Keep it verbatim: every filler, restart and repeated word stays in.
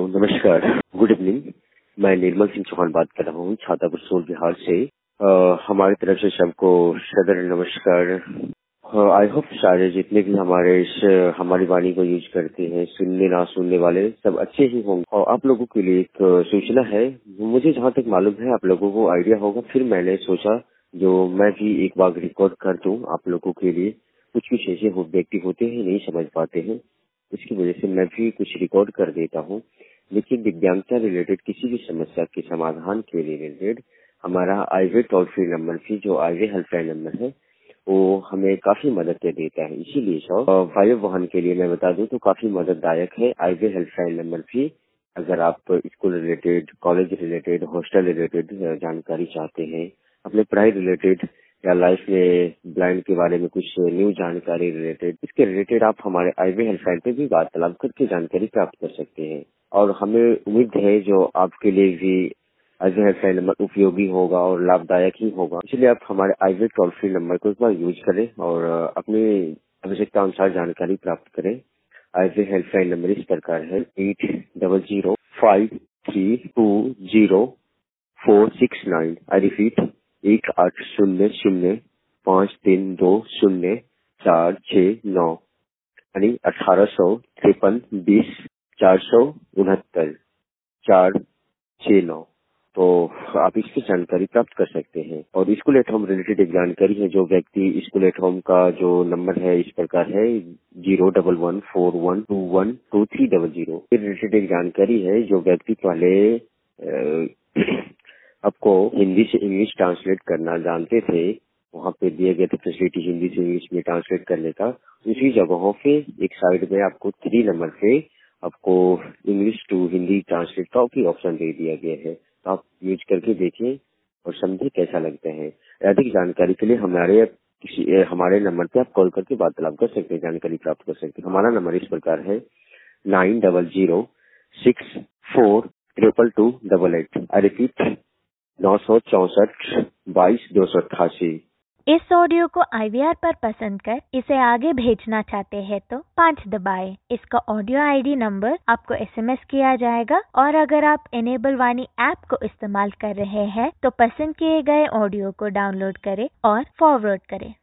Hello, नमस्कार, good evening. मैं निर्मल सिंह चौहान बात कर रहा हूँ छातापुर सोल बिहार से। आ, हमारी तरफ से सबको सदर नमस्कार। आई होप सारे जितने भी हमारे इस हमारी वाणी को यूज करते हैं, सुनने ना सुनने वाले सब अच्छे ही होंगे। और आप लोगों के लिए एक सूचना है, मुझे जहाँ तक मालूम है आप लोगों को आइडिया होगा, फिर मैंने सोचा जो मैं भी एक बार रिकॉर्ड कर दूं आप लोगों के लिए। कुछ कुछ ऐसे हो, व्यक्ति होते हैं नहीं समझ पाते हैं, इसकी वजह से मैं भी कुछ रिकॉर्ड कर देता हूँ। लेकिन दिव्यांगता रिलेटेड किसी भी समस्या के समाधान के रिलेटेड हमारा आईवे टोल फ्री नंबर भी जो आईवे हेल्पलाइन नंबर है वो हमें काफी मदद देता है। इसीलिए सर वायु वाहन के लिए मैं बता दूं तो काफी मदददायक है आईवे हेल्पलाइन नंबर भी। अगर आप school related, college related, hostel related जानकारी चाहते हैं, अपने पढ़ाई रिलेटेड या लाइफ में ब्लाइंड के बारे में कुछ न्यू जानकारी रिलेटेड, इसके रिलेटेड आप हमारे आईवे हेल्पलाइन पे भी वार्तालाप करके जानकारी प्राप्त कर सकते हैं। और हमें उम्मीद है जो आपके लिए भी आईवे हेल्पलाइन नंबर उपयोगी होगा और लाभदायक ही होगा। इसलिए आप हमारे आईवे टोल फ्री नंबर को एक बार यूज करें और अपनी आवश्यकता अनुसार जानकारी प्राप्त करें। आईवे हेल्पलाइन नंबर इस प्रकार है eight double zero five three two zero four six nine. I repeat, एक आठ शून्य शून्य पाँच तीन दो शून्य चार छः नौ, यानी अठारह सौ तिरपन बीस चार सौ उनहत्तर चार छः नौ। तो आप इसकी जानकारी प्राप्त कर सकते हैं। और स्कूल एट होम रिलेटेड एक जानकारी है, जो व्यक्ति स्कूल एट होम का जो नंबर है इस प्रकार है zero double one four one two one two three double zero. Related एक जानकारी है, जो व्यक्ति पहले आपको हिंदी से इंग्लिश ट्रांसलेट करना जानते थे, वहाँ पे दिए गए थे फैसिलिटी हिंदी से इंग्लिश में ट्रांसलेट करने का। उसी जगहों पे एक साइड में आपको थ्री नंबर पे आपको इंग्लिश टू हिंदी ट्रांसलेट का भी ऑप्शन दे दिया गया है। तो आप यूज करके देखें और समझे कैसा लगता है। अधिक जानकारी के लिए हमारे किसी हमारे नंबर पे आप कॉल करके वार्तालाप कर सकते हैं, जानकारी प्राप्त कर सकते हैं। हमारा नंबर इस प्रकार है nine double zero six four triple two double eight. I repeat, नौ सौ चौसठ बाईस दो सौ अट्ठासी। इस ऑडियो को आई वी आर पर पसंद कर इसे आगे भेजना चाहते हैं तो पाँच दबाएं। इसका ऑडियो आई डी नंबर आपको एस एम एस किया जाएगा। और अगर आप इनेबल वाणी ऐप को इस्तेमाल कर रहे हैं तो पसंद किए गए ऑडियो को डाउनलोड करें और फॉरवर्ड करें।